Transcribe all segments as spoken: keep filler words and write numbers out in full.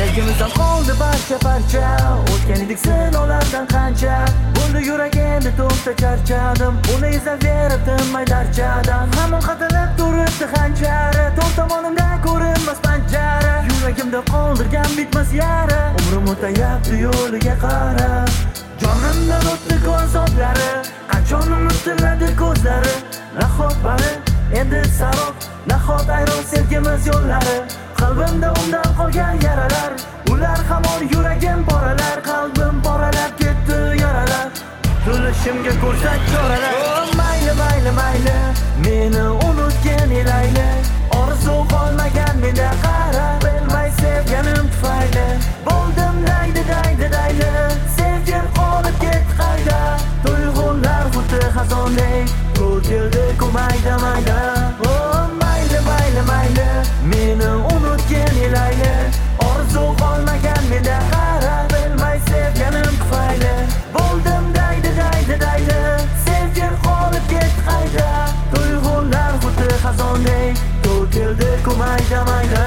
Sevgimizdan qoldi barcha parcha, o'tgan edik sinovlardan qancha. Bo'ldi yurak endi to'xta charchadim, uni izlaverib tinmay darchadan. Hamon qatalab turibdi hanjari, to'rt tomonimda ko'rinmas panjara. Yuragimda qoldirgan bitmas yara, umrim o'tayapti yo'liga qara. Jonimdan o'tdi ko'zoblari, qachon unutiladi ko'zlari. Nahot bari endi sarob, nahot ayron sevgimiz yo'llari. Qalbimda undan qolgan yaralar, ular hamon yuragim poralar. Qalbim poralab ketdi yaralar, to'lishimga ko'rsat choralar. Oh, mayli mayli mayli, meni unutgin ilayli. Orzu qolmagan menda qara, bilmay sevganim tufayli. Bo'ldim daydi daydi dayli, sevgim qolib ketdi qayda. Tuyg'ular xuddi xazondek, to'kildi mayda mayda. Oh, mayli mayli mayli, meni unutgin ilayli. Orzu qolmagan menda qara, bilmay sevganim tufayli. Bo'ldim daydi daydi dayli, sevgim qolib ketdi qayda. Tuyg'ular xuddi xazondek, to'kildi mayda mayda.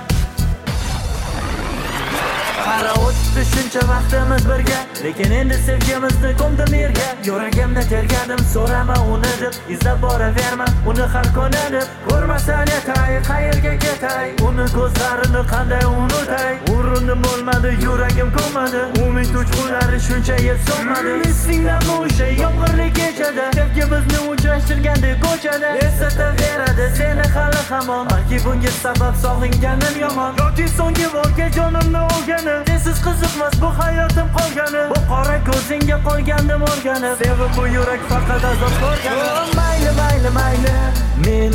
Qara o'tdi shuncha vaqtimiz birga, lekin endi sevgimizni ko'mdim yerga. Yuragimda tergadim, so'rama uni deb, izlab boraverma uni har kuni deb. Ko'rmasdan yetay, qayerga ketay, uni ko'zlarini qanday unutay. Urindim bo'lmadi, yuragim ko'madi, umid uchqunlari shuncha yil so'nmadi. Esingdami o'sha yomg'irli kechada, sevgimizni uchrashtirgandek ko'chada. Eslataveradi seni hali hamon, balki bunga sabab sog'inganim yomon, yoki so'nggi voqea jonimni olgani. Sensiz qiziqmas bu hayotim qolgani, bu qora ko'zingga qolgandim o'rganib. Sevib bu yurak faqat azob ko'rgani. Oh, mayli mayli mayli, men